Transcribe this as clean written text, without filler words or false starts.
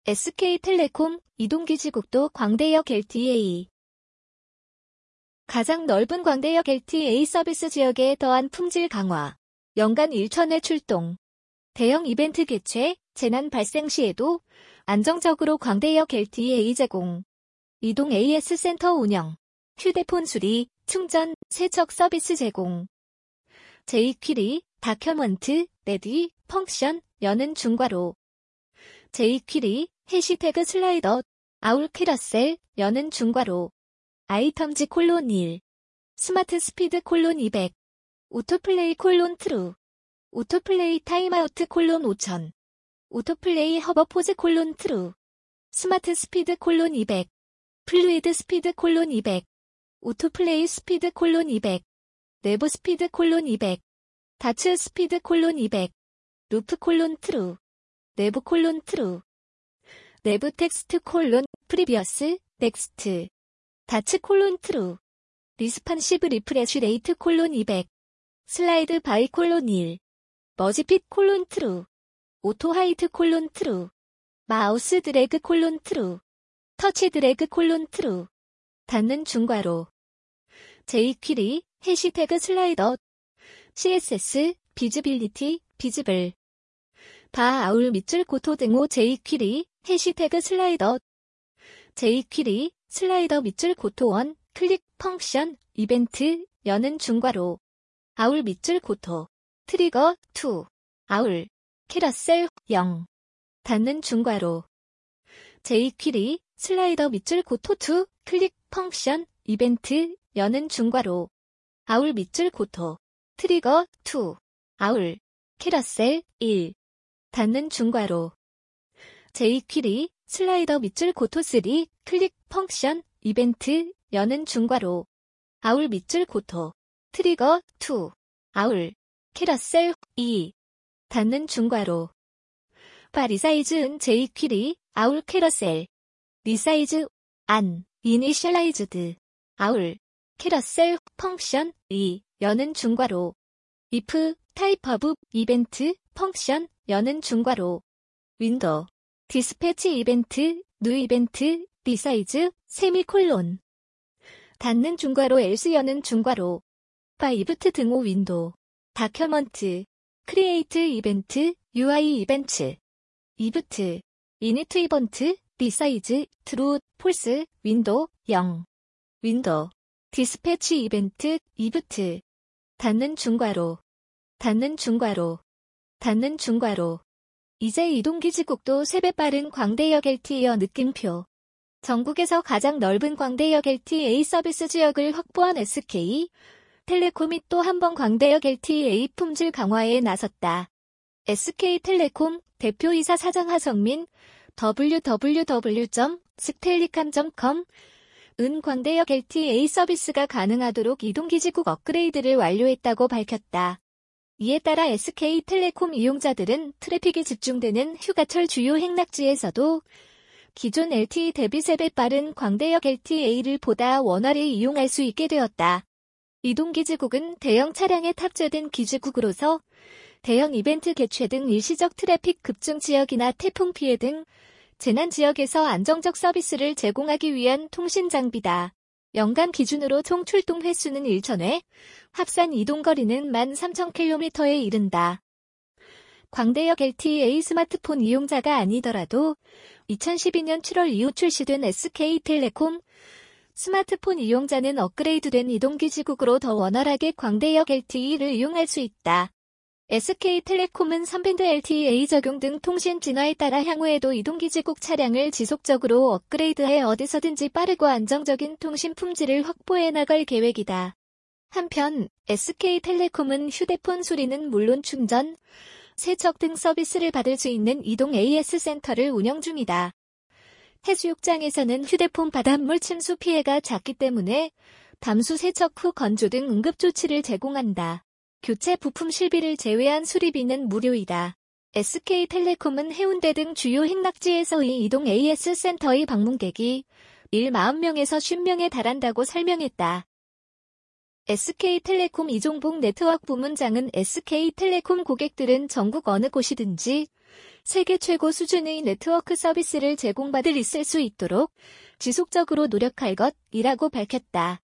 SK텔레콤 이동기지국도 광대역 LTE. 가장 넓은 광대역 LTE 서비스 지역에 더한 품질 강화. 연간 1,000회 출동. 대형 이벤트 개최, 재난 발생 시에도 안정적으로 광대역 LTE 제공. 이동 AS 센터 운영. 휴대폰 수리, 충전, 세척 서비스 제공. jQuery, 다큐먼트, 레디, 펑션, 여는 중괄호. jQuery, 해시태그 슬라이더, 아울 캐러셀, 여는 중괄호. 아이템즈 콜론 1. 스마트 스피드 콜론 200. 오토플레이 콜론 트루. 오토플레이 타임아우트 콜론 5000. 오토플레이 허버포즈 콜론 트루. 스마트 스피드 콜론 200. 플루이드 스피드 콜론 200. 오토플레이 스피드 콜론 200. 내부 스피드 콜론 200. 다츠 스피드 콜론 200. 루프 콜론 트루. 내부 콜론 트루. 내부 텍스트 콜론 프리비어스 넥스트. 다츠 콜론 트루. 리스판시브 리프레쉬 레이트 콜론 200. 슬라이드 바이 콜론 1. 머지핏 콜론 트루. 오토 하이트 콜론 트루. 마우스 드래그 콜론 트루. 터치 드래그 콜론 트루. 닫는 중괄호. jQuery, 해시태그 슬라이더. CSS, 비즈빌리티, 비즈블. 바 아울 밑줄 고토 등호 jQuery, 해시태그 슬라이더. jQuery, 슬라이더 밑줄 고토 1, 클릭, 펑션, 이벤트, 여는 중괄호. 아울 밑줄 고토. 트리거, 2. 아울. 캐러셀, 0. 닫는 중괄호. jQuery, 슬라이더 밑줄 고토 2, 클릭, 펑션, 이벤트, 여는 중괄호. 아울 밑줄 고토. 트리거, 2. 아울. 캐러셀, 1. 닫는 중괄호. jQuery, 슬라이더 밑줄 고토 3, 클릭, 펑션, 이벤트, 여는 중괄호. 아울 밑줄 고토. 트리거, 2. 아울. 캐러셀, 2. 닫는 중괄호. 바 리사이즈은 jQuery, 아울 캐러셀. 리사이즈, 안, 이니셜라이즈드. 아울. 캐러셀, 펑션, 2. 여는 중괄호. if, 타입 오브, 이벤트, 펑션, 여는 중괄호. 윈도우. 디스패치 이벤트, 뉴 이벤트, 리사이즈, 세미콜론. 닫는 중괄호 else 여는 중괄호. 바 이브트 등호 윈도우. 다큐먼트. 크리에이트 이벤트, UI 이벤트. 이브트. 이니트 이벤트, 리사이즈, 트루, 폴스, 윈도우, 0. 윈도우. 디스패치 이벤트, 이브트. 닫는 중괄호. 닫는 중괄호. 닫는 중괄호. 이제 이동기지국도 3배 빠른 광대역 LTE 느낌표. 전국에서 가장 넓은 광대역 LTE 서비스 지역을 확보한 SK텔레콤이 또 한 번 광대역 LTE 품질 강화에 나섰다. SK텔레콤 대표이사 사장 하성민 www.stellicam.com 은 광대역 LTE 서비스가 가능하도록 이동기지국 업그레이드를 완료했다고 밝혔다. 이에 따라 SK텔레콤 이용자들은 트래픽이 집중되는 휴가철 주요 행락지에서도 기존 LTE 대비 3배 빠른 광대역 LTE를 보다 원활히 이용할 수 있게 되었다. 이동기지국은 대형 차량에 탑재된 기지국으로서 대형 이벤트 개최 등 일시적 트래픽 급증 지역이나 태풍 피해 등 재난 지역에서 안정적 서비스를 제공하기 위한 통신 장비다. 연간 기준으로 총 출동 횟수는 1,000회, 합산 이동거리는 13,000km에 이른다. 광대역 LTE 스마트폰 이용자가 아니더라도 2012년 7월 이후 출시된 SK텔레콤 스마트폰 이용자는 업그레이드된 이동기지국으로 더 원활하게 광대역 LTE를 이용할 수 있다. SK텔레콤은 3밴드 LTE 적용 등 통신 진화에 따라 향후에도 이동기지국 차량을 지속적으로 업그레이드해 어디서든지 빠르고 안정적인 통신 품질을 확보해 나갈 계획이다. 한편 SK텔레콤은 휴대폰 수리는 물론 충전, 세척 등 서비스를 받을 수 있는 이동 AS 센터를 운영 중이다. 해수욕장에서는 휴대폰 바닷물 침수 피해가 작기 때문에 담수 세척 후 건조 등 응급조치를 제공한다. 교체 부품 실비를 제외한 수리비는 무료이다. SK텔레콤은 해운대 등 주요 행락지에서의 이동 AS 센터의 방문객이 40명에서 50명에 달한다고 설명했다. SK텔레콤 이종복 네트워크 부문장은 SK텔레콤 고객들은 전국 어느 곳이든지 세계 최고 수준의 네트워크 서비스를 제공받을 있을 수 있도록 지속적으로 노력할 것이라고 밝혔다.